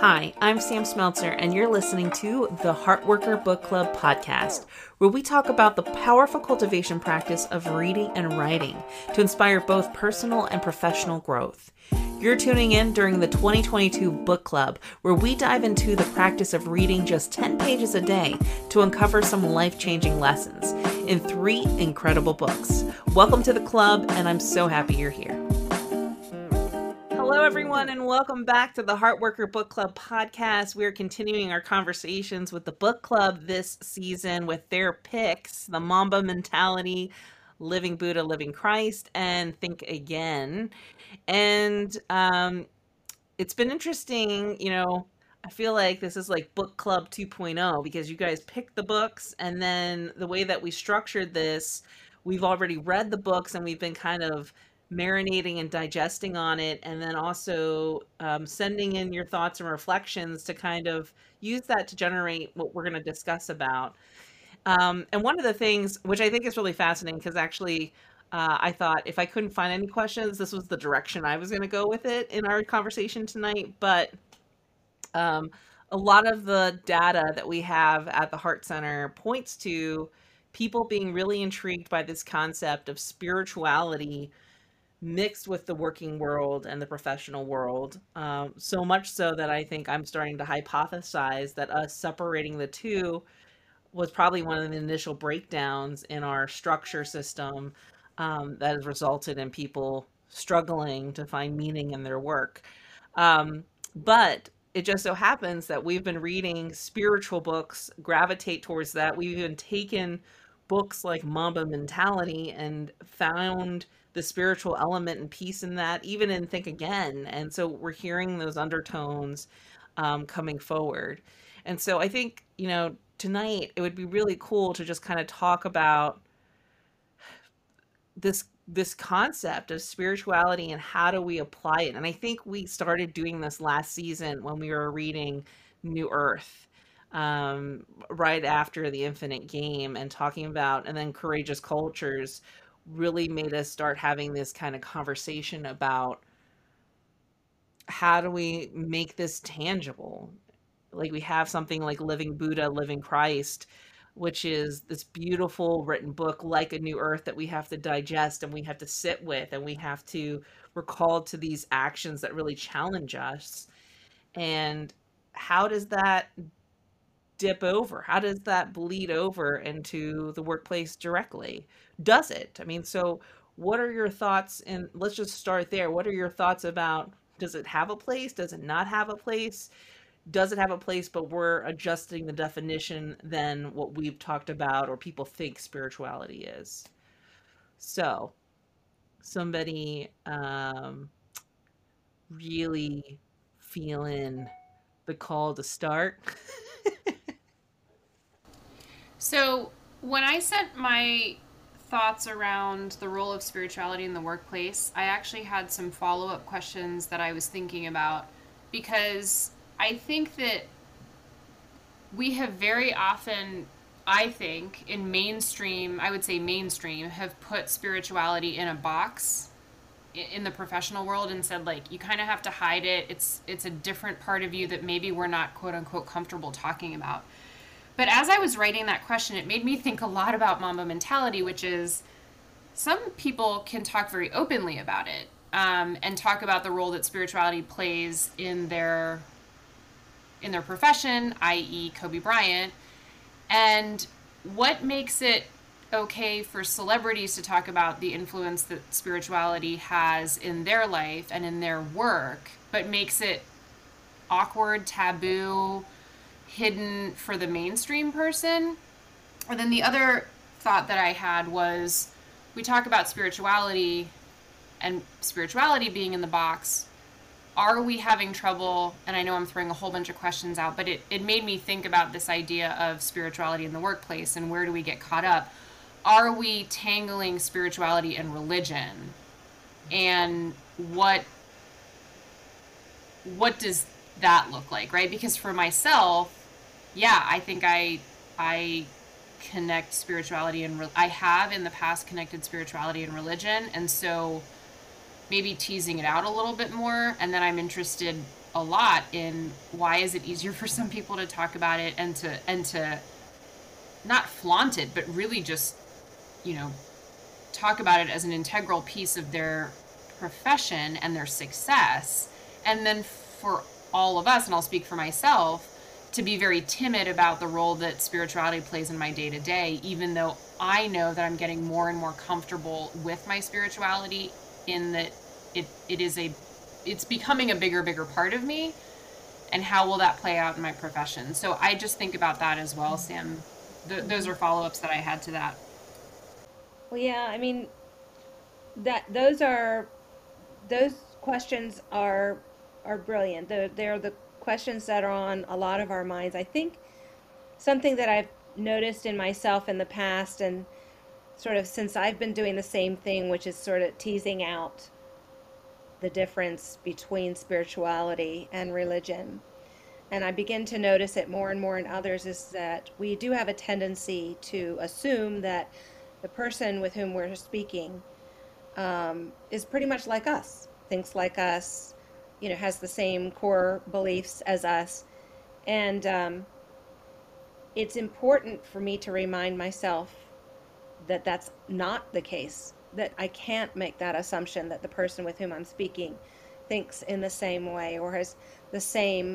Hi, I'm Sam Smeltzer, and you're listening to the Heartworker Book Club podcast, where we talk about the powerful cultivation practice of reading and writing to inspire both personal and professional growth. You're tuning in during the 2022 Book Club, where we dive into the practice of reading just 10 pages a day to uncover some life-changing lessons in 3 incredible books. Welcome to the club, and I'm so happy you're here. Hello, everyone, and welcome back to the Heartworker Book Club podcast. We're continuing our conversations with the book club this season with their picks, The Mamba Mentality, Living Buddha, Living Christ, and Think Again. And it's been interesting, I feel like this is like book club 2.0 because you guys picked the books, and then the way that we structured this, we've already read the books and we've been kind of marinating and digesting on it, and then also sending in your thoughts and reflections to kind of use that to generate what we're going to discuss about. And one of the things which I think is really fascinating, because actually I thought if I couldn't find any questions, this was the direction I was going to go with it in our conversation tonight. But um, a lot of the data that we have at the Heart Center points to people being really intrigued by this concept of spirituality mixed with the working world and the professional world. So much so that I think I'm starting to hypothesize that us separating the two was probably one of the initial breakdowns in our structure system, that has resulted in people struggling to find meaning in their work. But it just so happens that we've been reading spiritual books, gravitate towards that. We've even taken books like Mamba Mentality and found the spiritual element and peace in that, even in Think Again. And so we're hearing those undertones coming forward. And so I think, tonight it would be really cool to just kind of talk about this concept of spirituality and how do we apply it. And I think we started doing this last season when we were reading New Earth, right after The Infinite Game, and talking about, and then Courageous Cultures really made us start having this kind of conversation about how do we make this tangible. Like, we have something like Living Buddha, Living Christ, which is this beautiful written book like A New Earth that we have to digest and we have to sit with, and we have to recall to these actions that really challenge us. And how does that dip over? How does that bleed over into the workplace directly? Does it? I mean, so what are your thoughts? And let's just start there. What are your thoughts about, does it have a place? Does it not have a place? Does it have a place, but we're adjusting the definition than what we've talked about or people think spirituality is? So, somebody really feeling the call to start? So, when I sent my thoughts around the role of spirituality in the workplace, I actually had some follow up questions that I was thinking about, because I think that we have very often, I think, in mainstream, I would say mainstream, have put spirituality in a box in the professional world and said, like, you kind of have to hide it. It's a different part of you that maybe we're not quote unquote comfortable talking about. But as I was writing that question, it made me think a lot about Mamba Mentality, which is some people can talk very openly about it, and talk about the role that spirituality plays in their profession, i.e. Kobe Bryant, and what makes it okay for celebrities to talk about the influence that spirituality has in their life and in their work, but makes it awkward, taboo, hidden for the mainstream person. And then the other thought that I had was, we talk about spirituality and spirituality being in the box. Are we having trouble? And I know I'm throwing a whole bunch of questions out, but it made me think about this idea of spirituality in the workplace and where do we get caught up? Are we tangling spirituality and religion? And what does that look like, right? Because for myself, yeah, I think I connect spirituality and I have in the past connected spirituality and religion, and so maybe teasing it out a little bit more, and then I'm interested a lot in why is it easier for some people to talk about it and to not flaunt it, but really just, you know, talk about it as an integral piece of their profession and their success. And then for all of us, and I'll speak for myself, to be very timid about the role that spirituality plays in my day to day, even though I know that I'm getting more and more comfortable with my spirituality, in that it's becoming a bigger part of me. And how will that play out in my profession? So I just think about that as well, Sam. Those are follow-ups that I had to that. Well, yeah, I mean that those questions are brilliant. They're the questions that are on a lot of our minds. I think something that I've noticed in myself in the past, and sort of since I've been doing the same thing, which is sort of teasing out the difference between spirituality and religion. And I begin to notice it more and more in others, is that we do have a tendency to assume that the person with whom we're speaking is pretty much like us, thinks like us, you know, has the same core beliefs as us. And it's important for me to remind myself that that's not the case, that I can't make that assumption that the person with whom I'm speaking thinks in the same way or has the same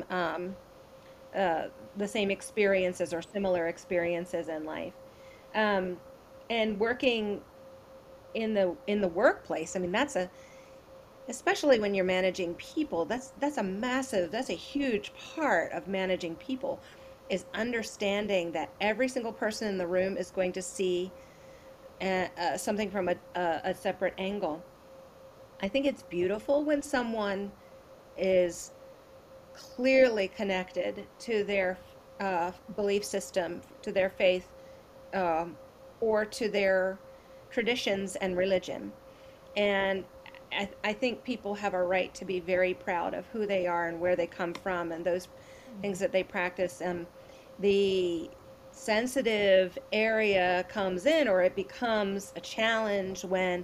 experiences or similar experiences in life. Um, and working in the workplace, I mean, that's a especially when you're managing people, that's a huge part of managing people, is understanding that every single person in the room is going to see something from a separate angle. I think it's beautiful when someone is clearly connected to their belief system, to their faith, um, or to their traditions and religion. And I think people have a right to be very proud of who they are and where they come from and those things that they practice. The sensitive area comes in, or it becomes a challenge when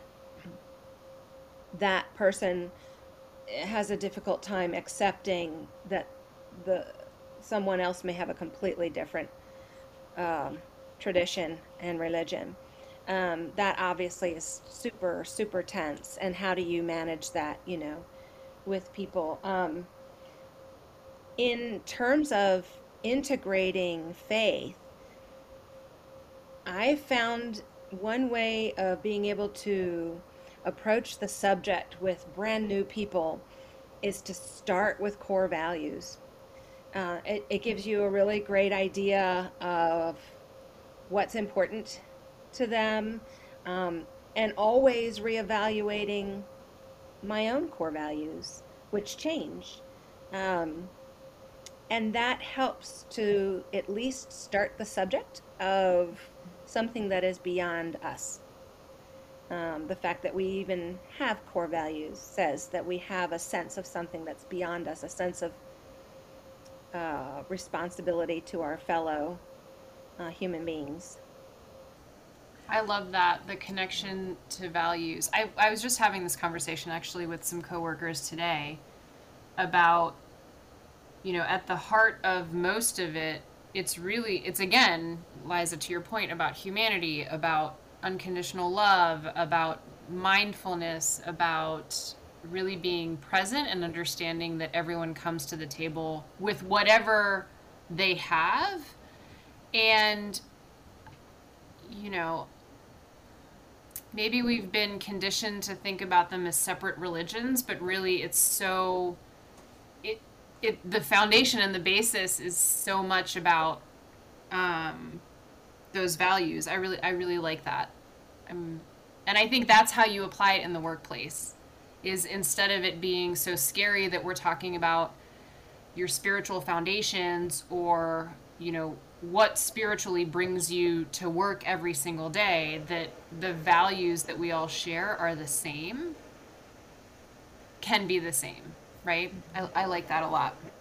that person has a difficult time accepting that the someone else may have a completely different um, tradition and religion. That obviously is super tense. And how do you manage that, you know, with people? In terms of integrating faith, I found one way of being able to approach the subject with brand new people is to start with core values. It gives you a really great idea of what's important to them, um, and always reevaluating my own core values, which change. Um, and that helps to at least start the subject of something that is beyond us. The fact that we even have core values says that we have a sense of something that's beyond us, a sense of responsibility to our fellow human beings. I love that, the connection to values. I was just having this conversation actually with some coworkers today about, you know, at the heart of most of it, it's again, Liza, to your point about humanity, about unconditional love, about mindfulness, about really being present and understanding that everyone comes to the table with whatever they have. And, you know, maybe we've been conditioned to think about them as separate religions, but really it's so it the foundation and the basis is so much about um, those values. I really like that. And I think that's how you apply it in the workplace. Is instead of it being so scary that we're talking about your spiritual foundations, or, you know, what spiritually brings you to work every single day, that the values that we all share are the same, can be the same, right? I like that a lot.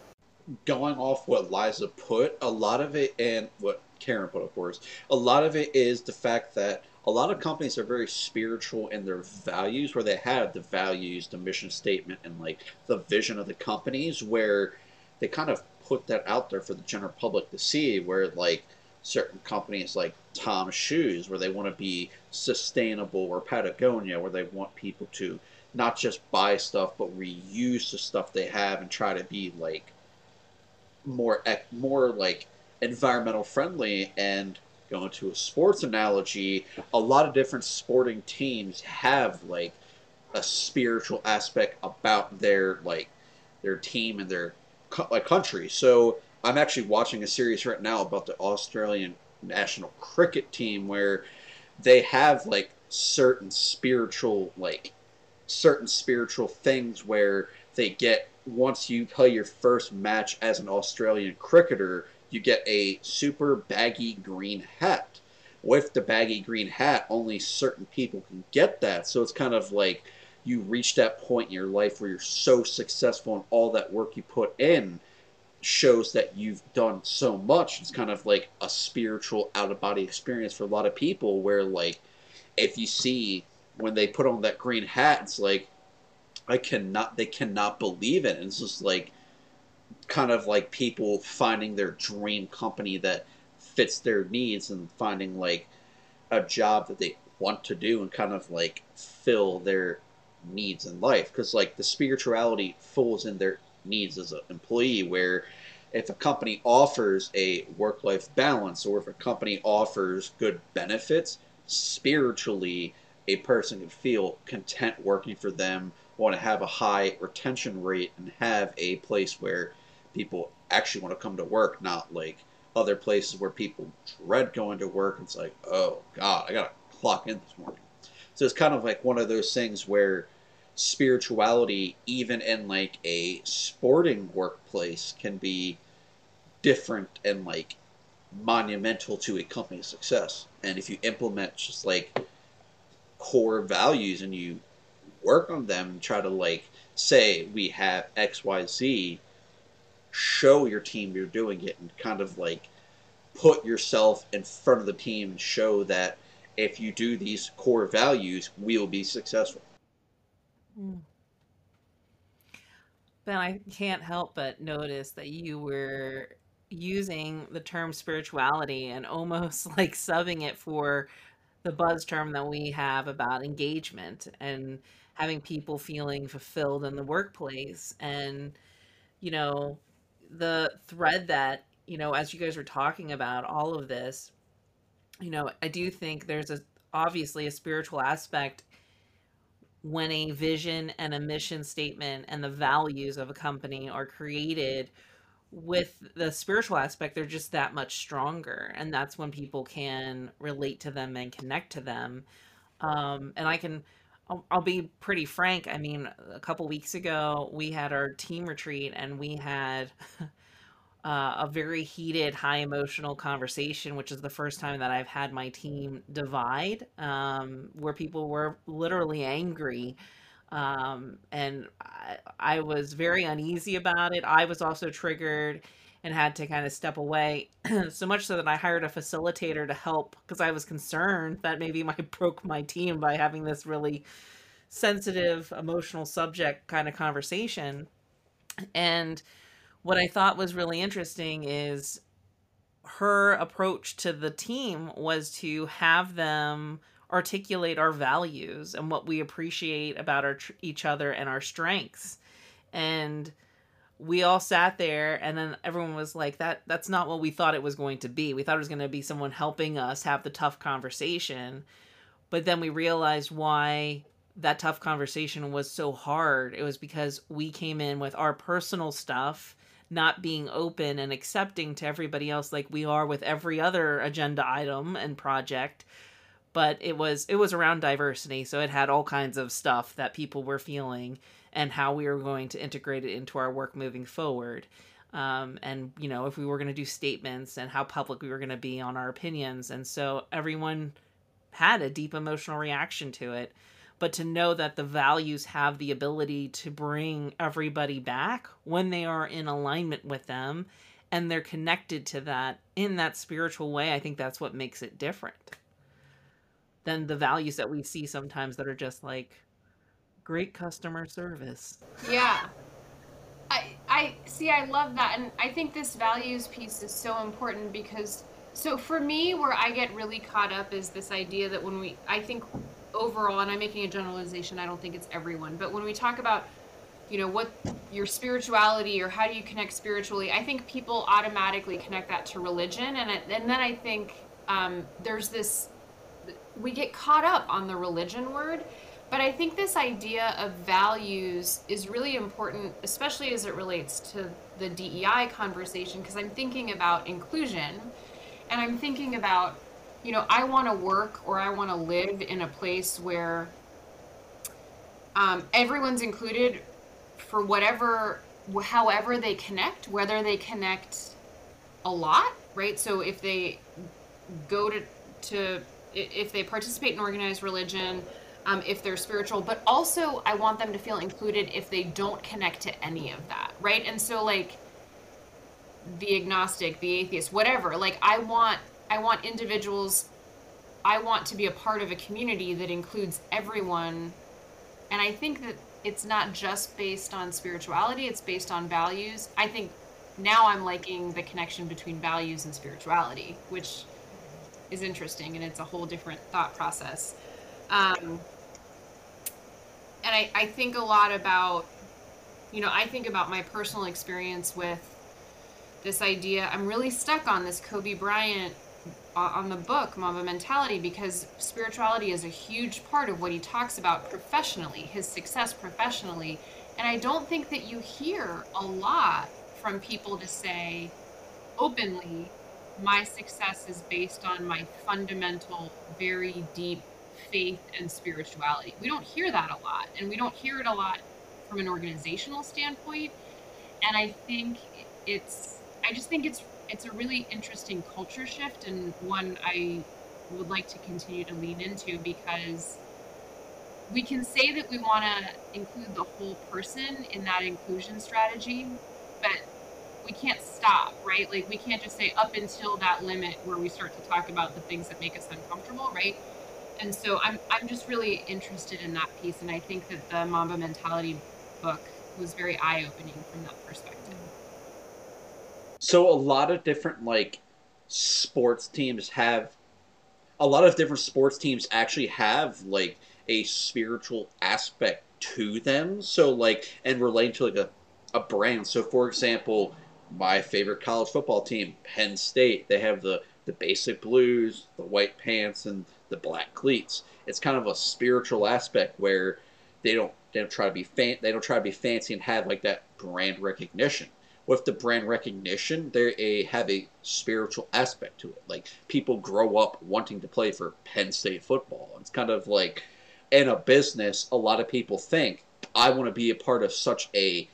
going off what Liza put, a lot of it, and what Karen put, of course, a lot of it is the fact that a lot of companies are very spiritual in their values, where they have the values, the mission statement, and like the vision of the companies, where they kind of put that out there for the general public to see, where like certain companies like Tom's Shoes, where they want to be sustainable, or Patagonia, where they want people to not just buy stuff but reuse the stuff they have and try to be like more like environmental friendly. And going to a sports analogy, a lot of different sporting teams have like a spiritual aspect about their team and their like country. So I'm actually watching a series right now about the Australian national cricket team, where they have like certain spiritual things where they get, once you play your first match as an Australian cricketer, you get a super baggy green hat. With the baggy green hat, only certain people can get that. So it's kind of like you reach that point in your life where you're so successful, and all that work you put in shows that you've done so much. It's kind of like a spiritual out of body experience for a lot of people, where like if you see when they put on that green hat, it's like they cannot believe it. And it's just like kind of like people finding their dream company that fits their needs, and finding like a job that they want to do and kind of like fill their needs in life, because like the spirituality falls in their needs as an employee, where if a company offers a work-life balance, or if a company offers good benefits, spiritually a person can feel content working for them, want to have a high retention rate, and have a place where people actually want to come to work, not like other places where people dread going to work. It's like, oh God, I gotta clock in this morning. So it's kind of like one of those things where spirituality, even in like a sporting workplace, can be different and like monumental to a company's success. And if you implement just like core values and you work on them and try to like say we have XYZ, show your team you're doing it, and kind of like put yourself in front of the team and show that if you do these core values, we'll be successful. Mm. Ben, I can't help but notice that you were using the term spirituality and almost like subbing it for the buzz term that we have about engagement and having people feeling fulfilled in the workplace. And, you know, the thread that, as you guys were talking about all of this, I do think there's obviously a spiritual aspect when a vision and a mission statement and the values of a company are created with the spiritual aspect. They're just that much stronger, and that's when people can relate to them and connect to them. And I'll be pretty frank. I mean, a couple weeks ago we had our team retreat, and we had a very heated, high emotional conversation, which is the first time that I've had my team divide, where people were literally angry. And I was very uneasy about it. I was also triggered and had to kind of step away, so much so that I hired a facilitator to help, because I was concerned that maybe I broke my team by having this really sensitive, emotional subject kind of conversation. And what I thought was really interesting is her approach to the team was to have them articulate our values and what we appreciate about each other and our strengths. And we all sat there, and then everyone was like, that's not what we thought it was going to be. We thought it was going to be someone helping us have the tough conversation. But then we realized why that tough conversation was so hard. It was because we came in with our personal stuff, not being open and accepting to everybody else like we are with every other agenda item and project. But it was around diversity, so it had all kinds of stuff that people were feeling and how we were going to integrate it into our work moving forward. And if we were going to do statements, and how public we were going to be on our opinions. And so everyone had a deep emotional reaction to it. but to know that the values have the ability to bring everybody back when they are in alignment with them and they're connected to that in that spiritual way. I think that's what makes it different than the values that we see sometimes that are just like great customer service. Yeah. I see, I love that. And I think this values piece is so important because, so for me, where I get really caught up is this idea that I think overall, and I'm making a generalization, I don't think it's everyone, but when we talk about, what your spirituality or how do you connect spiritually, I think people automatically connect that to religion. And then I think there's this, we get caught up on the religion word. But I think this idea of values is really important, especially as it relates to the DEI conversation, because I'm thinking about inclusion and I'm thinking about, I want to work or I want to live in a place where everyone's included for however they connect, whether they connect a lot, right? So if they go if they participate in organized religion, if they're spiritual, but also I want them to feel included if they don't connect to any of that, right? And so like the agnostic, the atheist, whatever, like I want individuals, I want to be a part of a community that includes everyone. And I think that it's not just based on spirituality, it's based on values. I think now I'm liking the connection between values and spirituality, which is interesting, and it's a whole different thought process. And I think a lot about, I think about my personal experience with this idea. I'm really stuck on this Kobe Bryant on the book, Mamba Mentality, because spirituality is a huge part of what he talks about professionally, his success professionally. And I don't think that you hear a lot from people to say openly, my success is based on my fundamental, very deep faith and spirituality. We don't hear that a lot, and we don't hear it a lot from an organizational standpoint. And I just think it's a really interesting culture shift, and one I would like to continue to lean into, because we can say that we want to include the whole person in that inclusion strategy, but we can't stop, right? Like we can't just say up until that limit where we start to talk about the things that make us uncomfortable, right? And so I'm just really interested in that piece, and I think that the Mamba Mentality book was very eye-opening from that perspective. So a lot of different sports teams have a lot of different sports teams actually have like a spiritual aspect to them. So and relating to a brand. So for example, my favorite college football team, Penn State, they have the basic blues, the white pants, and the black cleats. It's kind of a spiritual aspect where they don't try to be they don't try to be fancy and have like that brand recognition. With the brand recognition, they have a spiritual aspect to it. Like people grow up wanting to play for Penn State football. It's kind of like in a business, a lot of people think I want to be a part of such a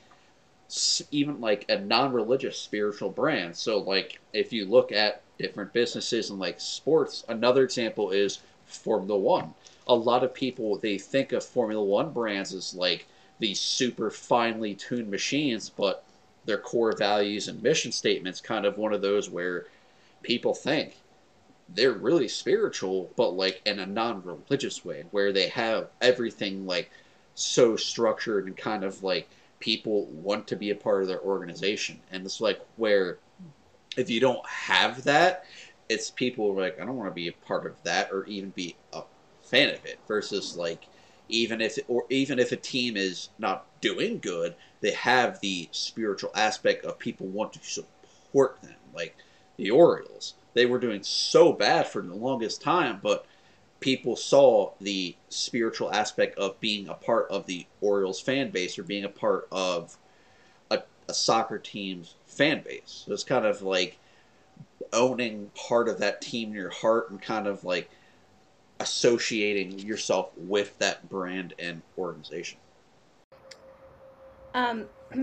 even like a non-religious spiritual brand. So like if you look at different businesses and like sports, another example is Formula One. A lot of people, they think of Formula One brands as like these super finely tuned machines, but their core values and mission statements kind of one of those where people think they're really spiritual, but like in a non-religious way, where they have everything like so structured and kind of like people want to be a part of their organization. And it's like where if you don't have that, it's people like, I don't want to be a part of that or even be a fan of it, versus like even if a team is not doing good, they have the spiritual aspect of people want to support them. Like the Orioles, they were doing so bad for the longest time, but people saw the spiritual aspect of being a part of the Orioles fan base or being a part of a soccer team's fan base. So it's kind of like owning part of that team in your heart and kind of like associating yourself with that brand and organization.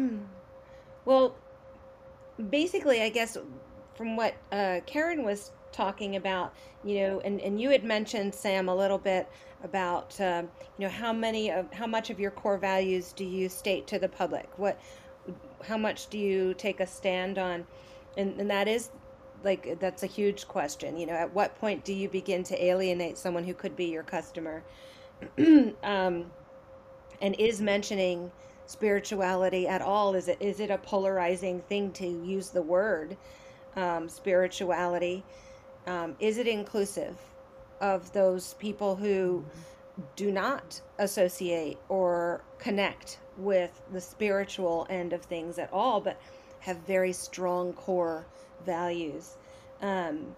Well, basically, I guess from what Karen was talking about, and you had mentioned, Sam, a little bit about, how much of your core values do you state to the public? How much do you take a stand on? And that is like, that's a huge question. At what point do you begin to alienate someone who could be your customer? um, and is mentioning spirituality at all, is it a polarizing thing to use the word spirituality? Is it inclusive of those people who do not associate or connect with the spiritual end of things at all, but have very strong core values? Um,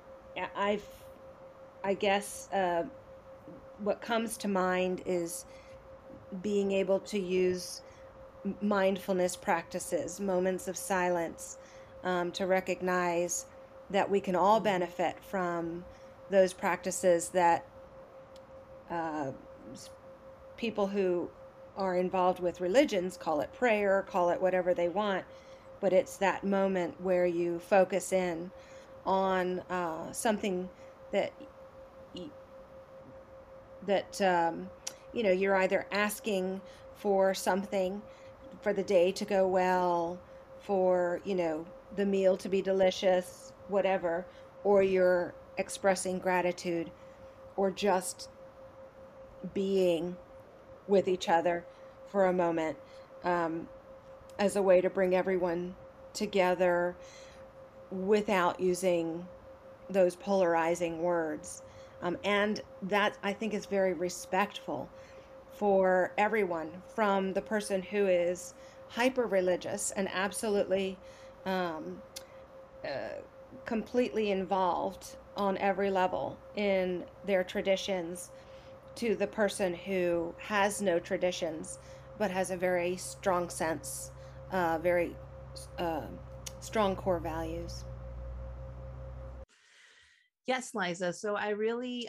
I guess what comes to mind is being able to use mindfulness practices, moments of silence, to recognize that we can all benefit from those practices, that uh, people who are involved with religions call it prayer, call it whatever they want, but it's that moment where you focus in on something that that you're either asking for something, for the day to go well, for the meal to be delicious, whatever, or you're expressing gratitude, or just being with each other for a moment, um, as a way to bring everyone together without using those polarizing words. And that, I think, is very respectful for everyone, from the person who is hyper religious and absolutely um, uh, completely involved on every level in their traditions, to the person who has no traditions but has a very strong sense, very uh, strong core values. Yes, Liza. So I really,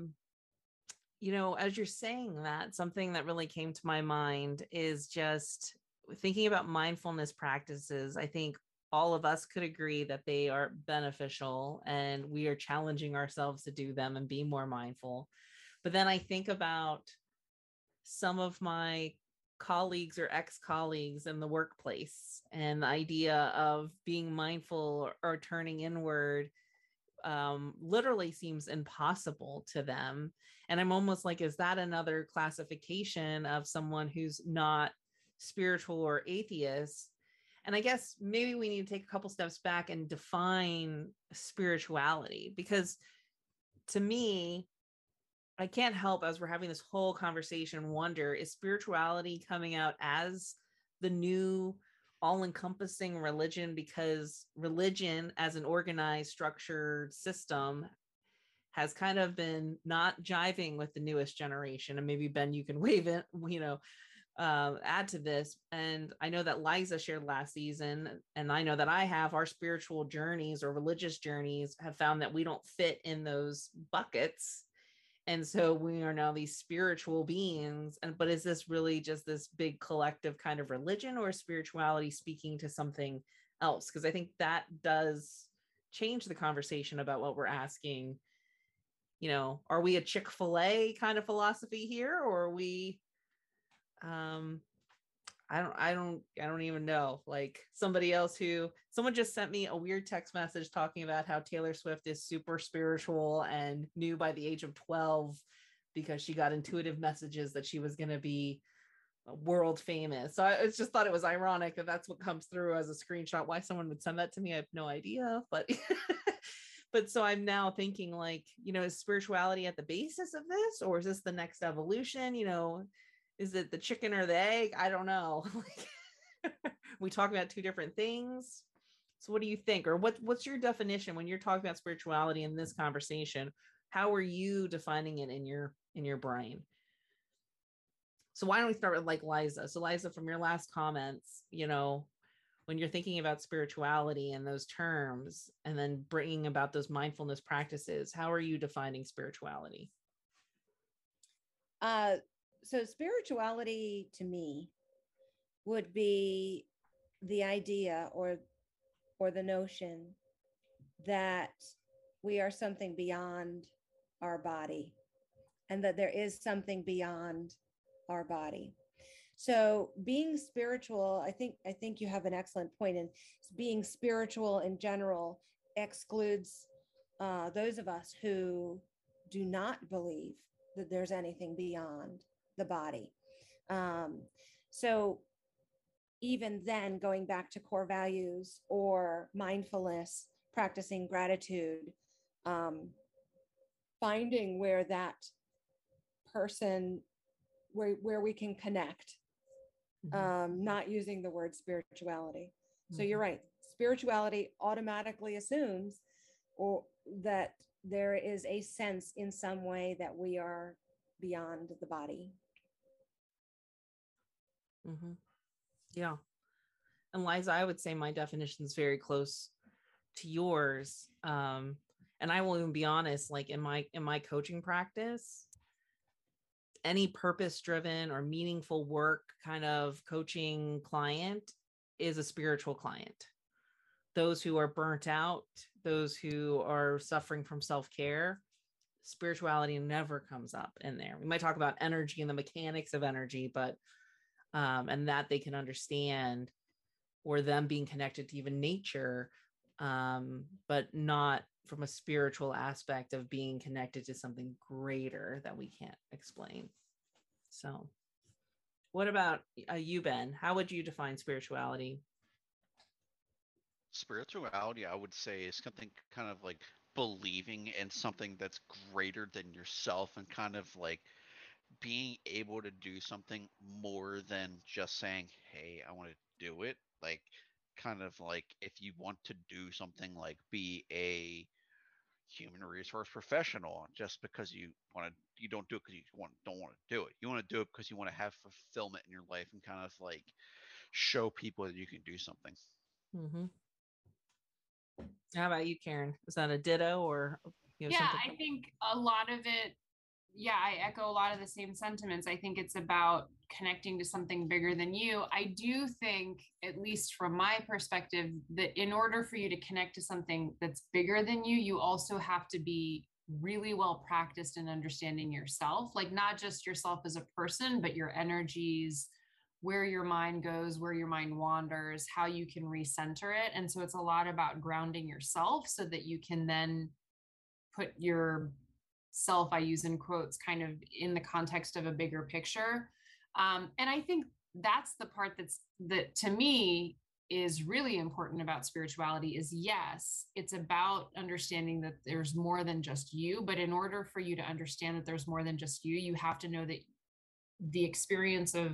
as you're saying that, something that really came to my mind is just thinking about mindfulness practices. I think all of us could agree that they are beneficial, and we are challenging ourselves to do them and be more mindful. But then I think about some of my colleagues or ex-colleagues in the workplace, and the idea of being mindful or turning inward literally seems impossible to them. And I'm almost like, is that another classification of someone who's not spiritual or atheist? And I guess maybe we need to take a couple steps back and define spirituality, because to me, I can't help, as we're having this whole conversation, wonder, is spirituality coming out as the new all-encompassing religion, because religion as an organized, structured system has kind of been not jiving with the newest generation? And maybe, Ben, you can wave it, add to this. And I know that Liza shared last season, and I know that I have, our spiritual journeys or religious journeys have found that we don't fit in those buckets. And so we are now these spiritual beings. But is this really just this big collective kind of religion, or spirituality speaking to something else? Because I think that does change the conversation about what we're asking. Are we a Chick-fil-A kind of philosophy here, or are we, I don't even know. Like, someone just sent me a weird text message talking about how Taylor Swift is super spiritual and knew by the age of 12, because she got intuitive messages that she was going to be world famous. So I just thought it was ironic that that's what comes through as a screenshot. Why someone would send that to me, I have no idea. But but so I'm now thinking, like, is spirituality at the basis of this, or is this the next evolution? Is it the chicken or the egg? I don't know. We talk about two different things. So what do you think? Or what's your definition when you're talking about spirituality in this conversation? How are you defining it in your brain? So why don't we start with, like, Liza? So Liza, from your last comments, when you're thinking about spirituality in those terms, and then bringing about those mindfulness practices, how are you defining spirituality? So spirituality to me would be the idea, or the notion that we are something beyond our body, and that there is something beyond our body. So being spiritual, I think you have an excellent point in being spiritual in general excludes those of us who do not believe that there's anything beyond the body. So even then, going back to core values or mindfulness, practicing gratitude, finding where that person, where we can connect, not using the word spirituality. So you're right. Spirituality automatically assumes or that there is a sense in some way that we are beyond the body. Yeah. And Liza, I would say my definition is very close to yours. And I will even be honest, like in my coaching practice, any purpose-driven or meaningful work kind of coaching client is a spiritual client. Those who are burnt out, those who are suffering from self-care, spirituality never comes up in there. We might talk about energy and the mechanics of energy, but and that they can understand, or them being connected to even nature, but not from a spiritual aspect of being connected to something greater that we can't explain. So what about you, Ben? How would you define spirituality? Spirituality, I would say, is something kind of like believing in something that's greater than yourself, and kind of like being able to do something more than just saying, hey, I want to do it. Like, kind of like if you want to do something, like be a human resource professional, just because you want to, you don't do it because you don't want to do it. You want to do it because you want to have fulfillment in your life and kind of like show people that you can do something. How about you, Karen? Is that a ditto, or yeah, I think a lot of it, I echo a lot of the same sentiments. I think it's about connecting to something bigger than you. I do think, at least from my perspective, that in order for you to connect to something that's bigger than you, you also have to be really well practiced in understanding yourself, like not just yourself as a person, but your energies, where your mind goes, where your mind wanders, how you can recenter it. And so it's a lot about grounding yourself so that you can then put your self, I use in quotes, kind of in the context of a bigger picture. And I think that's the part that to me is really important about spirituality is, yes, it's about understanding that there's more than just you. But in order for you to understand that there's more than just you, you have to know that the experience of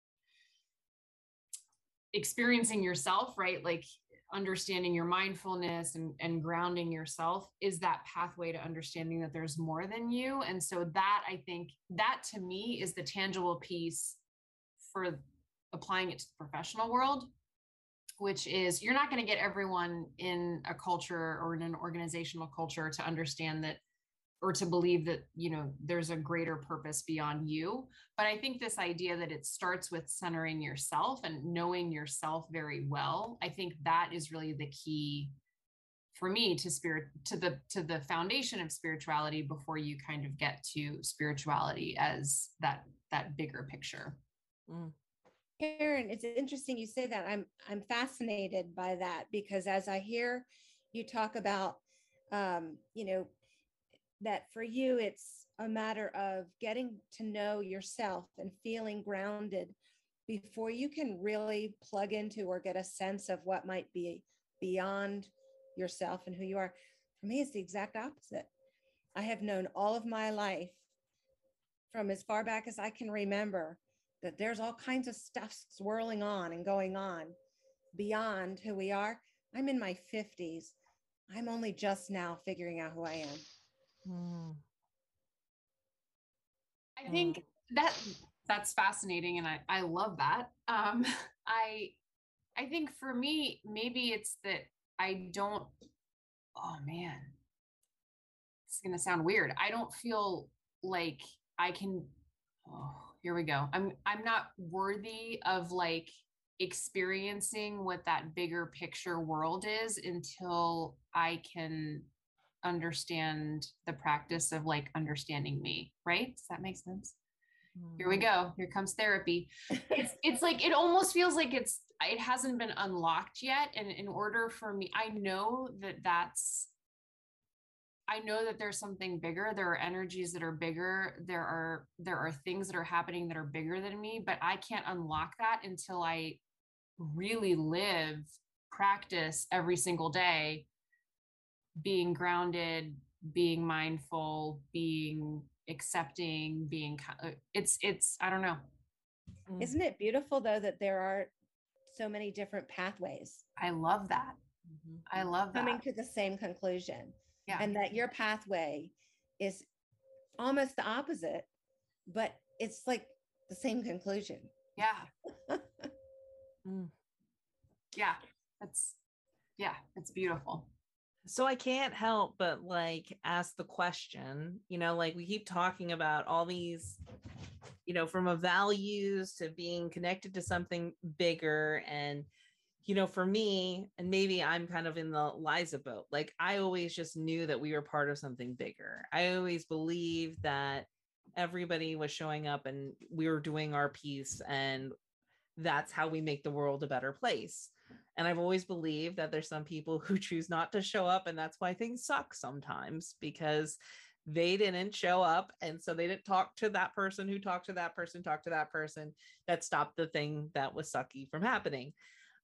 experiencing yourself, right? Like understanding your mindfulness and grounding yourself is that pathway to understanding that there's more than you. And so that, I think that to me is the tangible piece for applying it to the professional world, which is you're not going to get everyone in a culture or in an organizational culture to understand that, or to believe that, there's a greater purpose beyond you. But I think this idea that it starts with centering yourself and knowing yourself very well, I think that is really the key for me to the foundation of spirituality before you kind of get to spirituality as that bigger picture. Karen, it's interesting you say that. I'm fascinated by that, because as I hear you talk about, that for you, it's a matter of getting to know yourself and feeling grounded before you can really plug into or get a sense of what might be beyond yourself and who you are. For me, it's the exact opposite. I have known all of my life, from as far back as I can remember, that there's all kinds of stuff swirling on and going on beyond who we are. I'm in my 50s. I'm only just now figuring out who I am. I think that's fascinating, and I love that. I think for me, maybe it's that I don't. Oh man, it's gonna sound weird. I don't feel like I can. Oh, here we go. I'm not worthy of like experiencing what that bigger picture world is until I can understand the practice of like understanding me, right? Does that make sense? Here we Mm. go. Here comes therapy. It's like, it almost feels like it hasn't been unlocked yet. And in order for me, I know that there's something bigger. There are energies that are bigger. There are things that are happening that are bigger than me, but I can't unlock that until I really practice every single day, being grounded, being mindful, being accepting, it's I don't know. Isn't it beautiful though that there are so many different pathways I love that. Mhm. I love coming that. to the same conclusion, Yeah. and that your pathway is almost the opposite, but it's like the same conclusion. Yeah. Mm. Yeah. It's beautiful. So I can't help but like ask the question, like we keep talking about all these, from a values to being connected to something bigger. And, for me, and maybe I'm kind of in the Liza boat, like I always just knew that we were part of something bigger. I always believed that everybody was showing up and we were doing our piece, and that's how we make the world a better place. And I've always believed that there's some people who choose not to show up, and that's why things suck sometimes, because they didn't show up, and so they didn't talk to that person who talked to that person that stopped the thing that was sucky from happening.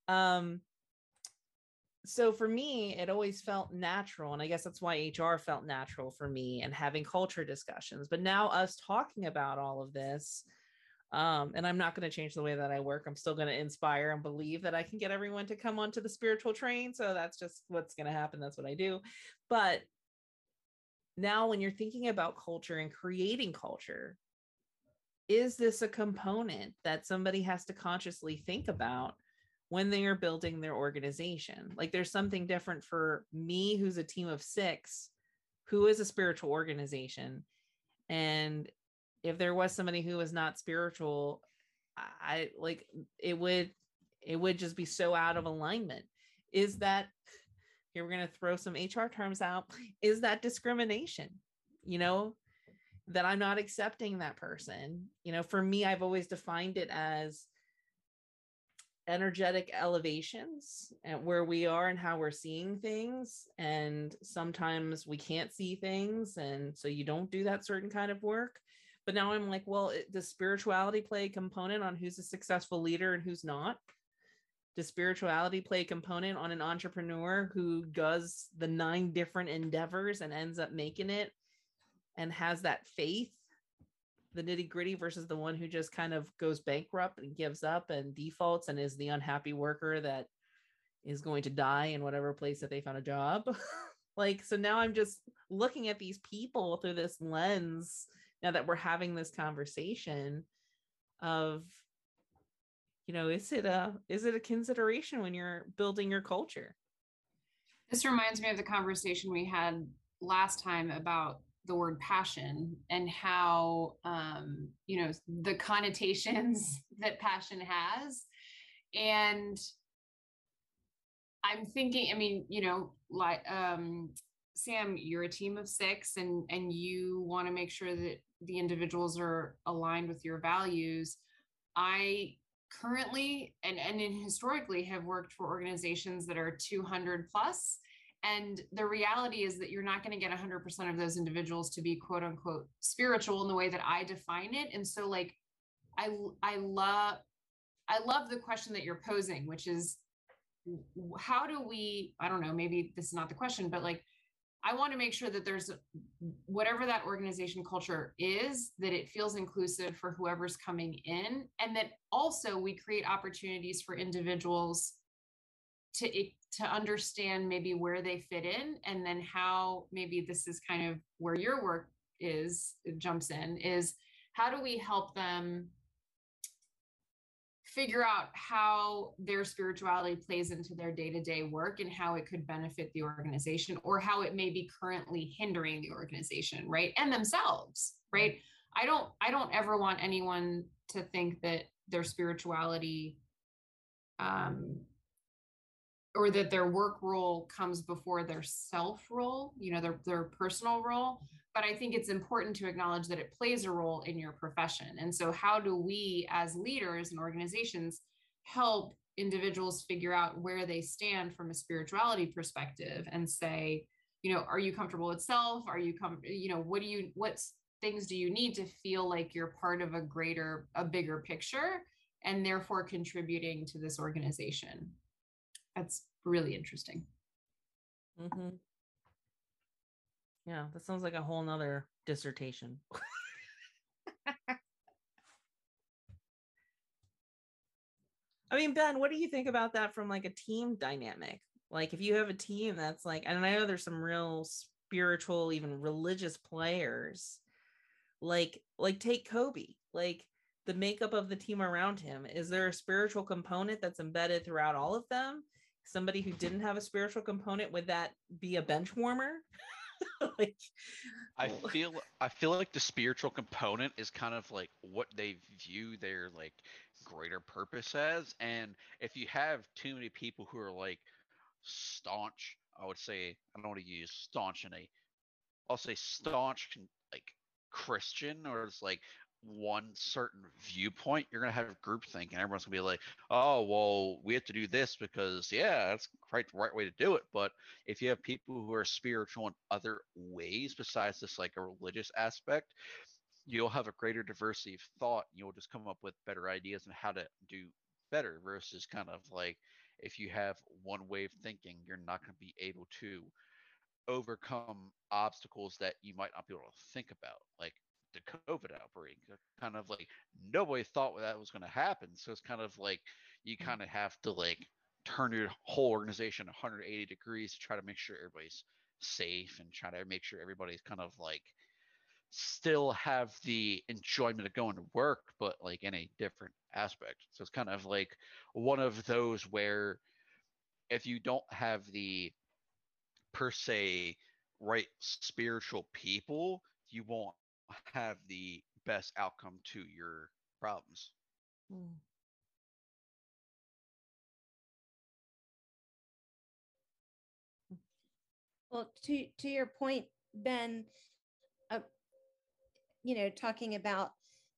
So for me, it always felt natural, and I guess that's why HR felt natural for me, and having culture discussions. But now us talking about all of this, and I'm not going to change the way that I work. I'm still going to inspire and believe that I can get everyone to come onto the spiritual train. So that's just what's going to happen. That's what I do. But now when you're thinking about culture and creating culture, is this a component that somebody has to consciously think about when they are building their organization? Like there's something different for me, who's a team of 6, who is a spiritual organization. And if there was somebody who was not spiritual, I like it would just be so out of alignment. Is that, here we're going to throw some HR terms out, is that discrimination? That I'm not accepting that person. For me, I've always defined it as energetic elevations and where we are and how we're seeing things. And sometimes we can't see things, and so you don't do that certain kind of work. But now I'm like, well, does spirituality play a component on who's a successful leader and who's not? Does spirituality play a component on an entrepreneur who does the 9 different endeavors and ends up making it and has that faith, the nitty gritty, versus the one who just kind of goes bankrupt and gives up and defaults and is the unhappy worker that is going to die in whatever place that they found a job? Like, so now I'm just looking at these people through this lens now that we're having this conversation of, is it a consideration when you're building your culture? This reminds me of the conversation we had last time about the word passion and how, the connotations that passion has. And I'm thinking, Sam, you're a team of 6 and you want to make sure that the individuals are aligned with your values. I currently and historically have worked for organizations that are 200 plus. And the reality is that you're not going to get 100% of those individuals to be quote unquote spiritual in the way that I define it. And so like, I love the question that you're posing, which is, how do we, I don't know, maybe this is not the question, but like, I want to make sure that there's whatever that organization culture is, that it feels inclusive for whoever's coming in. And that also we create opportunities for individuals to understand maybe where they fit in. And then how, maybe this is kind of where your work jumps in, is how do we help them figure out how their spirituality plays into their day-to-day work and how it could benefit the organization, or how it may be currently hindering the organization, right? And themselves, right? I don't ever want anyone to think that their spirituality, or that their work role comes before their self role, their personal role. But I think it's important to acknowledge that it plays a role in your profession. And so how do we as leaders and organizations help individuals figure out where they stand from a spirituality perspective and say, are you comfortable with self? Are you what things do you need to feel like you're part of a bigger picture and therefore contributing to this organization? That's really interesting. Mm-hmm. Yeah, that sounds like a whole nother dissertation. I mean, Ben, what do you think about that from like a team dynamic? Like if you have a team that's like, and I know there's some real spiritual, even religious players, like take Kobe, like the makeup of the team around him. Is there a spiritual component that's embedded throughout all of them? Somebody who didn't have a spiritual component, would that be a bench warmer? Like, I feel like the spiritual component is kind of like what they view their like greater purpose as. And if you have too many people who are like staunch, I would say, I don't want to use staunch I'll say staunch like Christian, or it's like one certain viewpoint, you're gonna have groupthink, and everyone's gonna be like, "Oh, well, we have to do this because, yeah, that's the right way to do it." But if you have people who are spiritual in other ways besides this like a religious aspect, you'll have a greater diversity of thought. You'll just come up with better ideas on how to do better. Versus kind of like if you have one way of thinking, you're not going to be able to overcome obstacles that you might not be able to think about, like the COVID outbreak. Kind of like nobody thought that was going to happen. So it's kind of like you kind of have to like turn your whole organization 180 degrees to try to make sure everybody's safe and try to make sure everybody's kind of like still have the enjoyment of going to work, but like in a different aspect. So it's kind of like one of those where if you don't have the per se right spiritual people, you won't have the best outcome to your problems. Well, to your point, Ben, talking about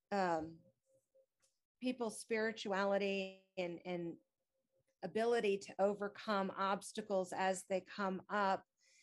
people's spirituality and ability to overcome obstacles as they come up.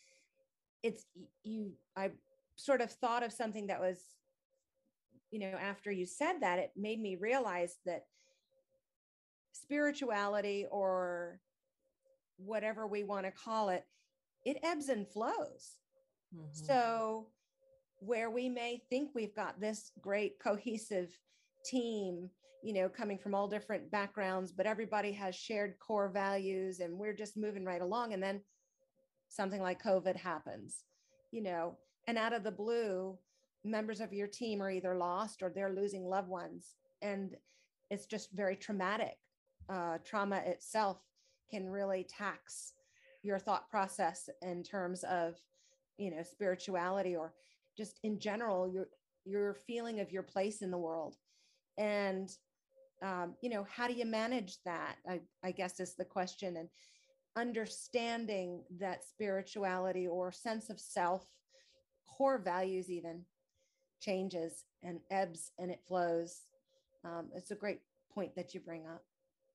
I sort of thought of something that was, after you said that, it made me realize that spirituality, or whatever we want to call it, it ebbs and flows. Mm-hmm. So where we may think we've got this great cohesive team, coming from all different backgrounds, but everybody has shared core values and we're just moving right along. And then something like COVID happens, and out of the blue, members of your team are either lost or they're losing loved ones. And it's just very traumatic. Trauma itself can really tax your thought process in terms of, spirituality, or just in general, your feeling of your place in the world. And, how do you manage that? I guess is the question. And understanding that spirituality or sense of self, core values even, changes and ebbs and it flows. It's a great point that you bring up.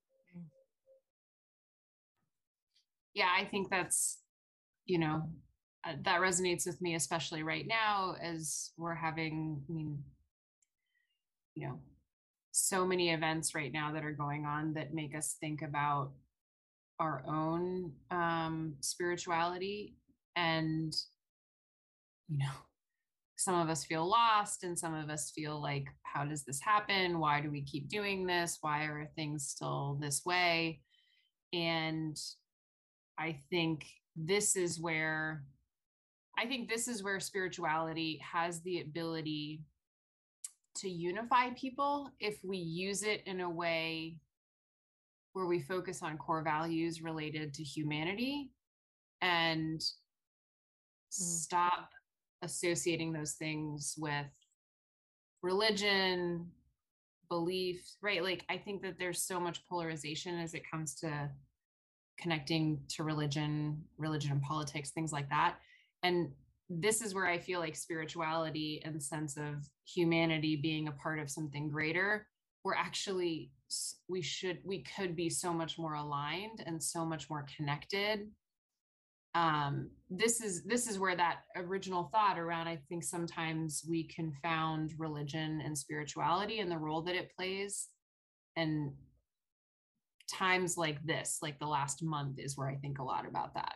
Yeah, I think that's, that resonates with me, especially right now as we're having, so many events right now that are going on that make us think about our own spirituality. And, some of us feel lost and some of us feel like, how does this happen? Why do we keep doing this? Why are things still this way? And I think this is where spirituality has the ability to unify people if we use it in a way where we focus on core values related to humanity and stop associating those things with religion, belief, right? Like, I think that there's so much polarization as it comes to connecting to religion and politics, things like that. And this is where I feel like spirituality and the sense of humanity being a part of something greater, we're actually, we could be so much more aligned and so much more connected. This is where that original thought around, I think sometimes we confound religion and spirituality and the role that it plays. And times like this, like the last month, is where I think a lot about that.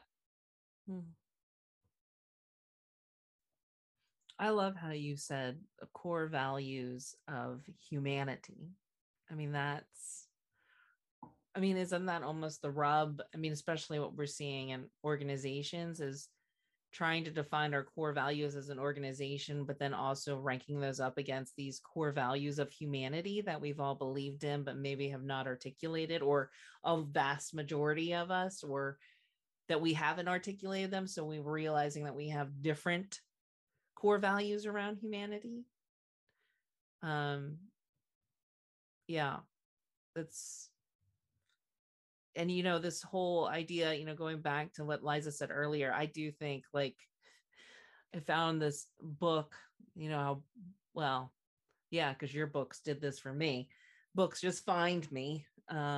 I love how you said core values of humanity. I mean, isn't that almost the rub? I mean, especially what we're seeing in organizations is trying to define our core values as an organization, but then also ranking those up against these core values of humanity that we've all believed in, but maybe have not articulated, or a vast majority of us, or that we haven't articulated them. So we're realizing that we have different core values around humanity. Yeah, that's, and this whole idea, going back to what Liza said earlier, I do think, like, I found this book, well, yeah, because your books did this for me. Books just find me.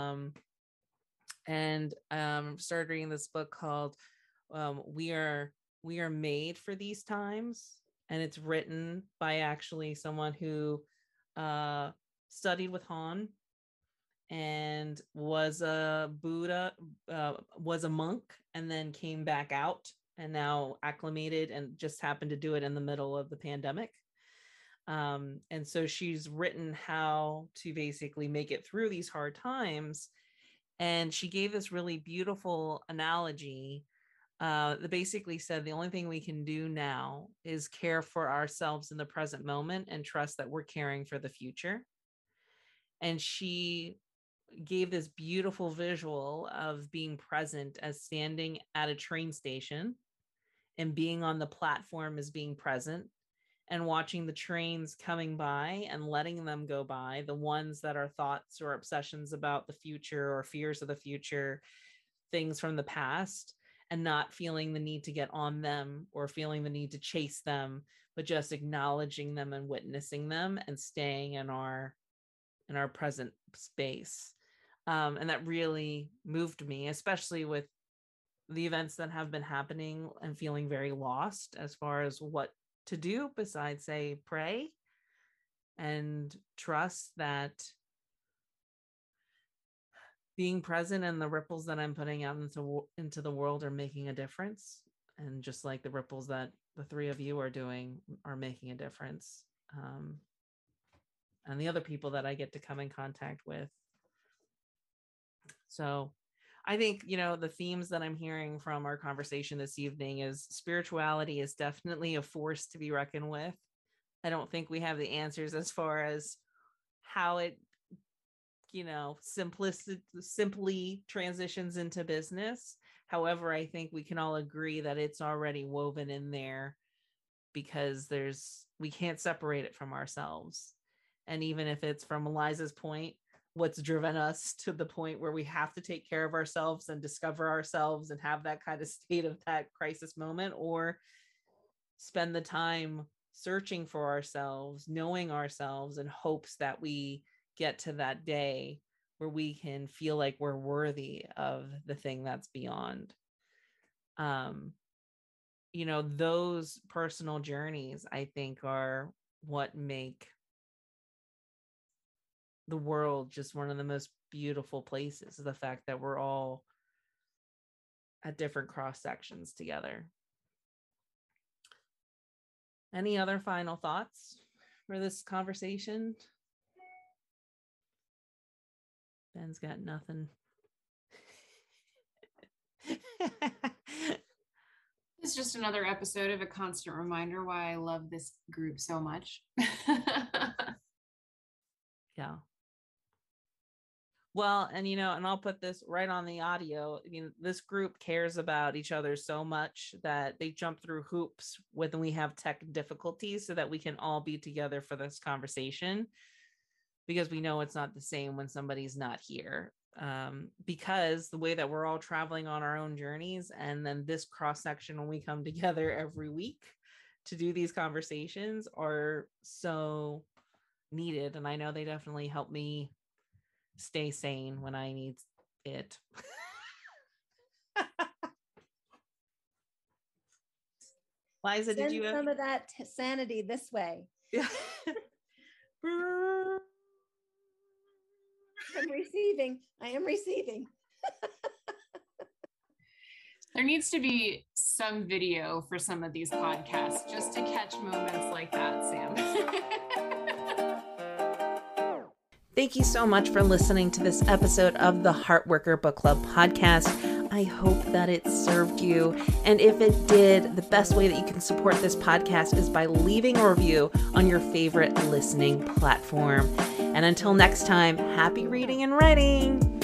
And started reading this book called We Are Made for These Times. And it's written by actually someone who studied with Han and was a Buddha, was a monk, and then came back out and now acclimated, and just happened to do it in the middle of the pandemic. And so she's written how to basically make it through these hard times. And she gave this really beautiful analogy that basically said the only thing we can do now is care for ourselves in the present moment and trust that we're caring for the future. And she gave this beautiful visual of being present as standing at a train station and being on the platform as being present, and watching the trains coming by and letting them go by, the ones that are thoughts or obsessions about the future or fears of the future, things from the past, and not feeling the need to get on them or feeling the need to chase them, but just acknowledging them and witnessing them and staying in our present space. And that really moved me, especially with the events that have been happening, and feeling very lost as far as what to do besides, say, pray and trust that being present and the ripples that I'm putting out into the world are making a difference. And just like the ripples that the three of you are doing are making a difference. And the other people that I get to come in contact with. So I think, the themes that I'm hearing from our conversation this evening is spirituality is definitely a force to be reckoned with. I don't think we have the answers as far as how it, simply transitions into business. However, I think we can all agree that it's already woven in there, because we can't separate it from ourselves. And even if it's from Eliza's point, what's driven us to the point where we have to take care of ourselves and discover ourselves and have that kind of state of that crisis moment, or spend the time searching for ourselves, knowing ourselves, in hopes that we get to that day where we can feel like we're worthy of the thing that's beyond. Those personal journeys, I think, are what make the world just one of the most beautiful places. The fact that we're all at different cross sections together. Any other final thoughts for this conversation? Ben's got nothing. It's just another episode of a constant reminder why I love this group so much. Yeah. Well, and and I'll put this right on the audio. I mean, this group cares about each other so much that they jump through hoops when we have tech difficulties so that we can all be together for this conversation, because we know it's not the same when somebody's not here. because the way that we're all traveling on our own journeys, and then this cross section when we come together every week to do these conversations are so needed. And I know they definitely help me stay sane when I need it. Liza, did you Send some of that sanity this way? Yeah. I am receiving. There needs to be some video for some of these podcasts just to catch moments like that, Sam. Thank you so much for listening to this episode of the Heartworker Book Club podcast. I hope that it served you. And if it did, the best way that you can support this podcast is by leaving a review on your favorite listening platform. And until next time, happy reading and writing.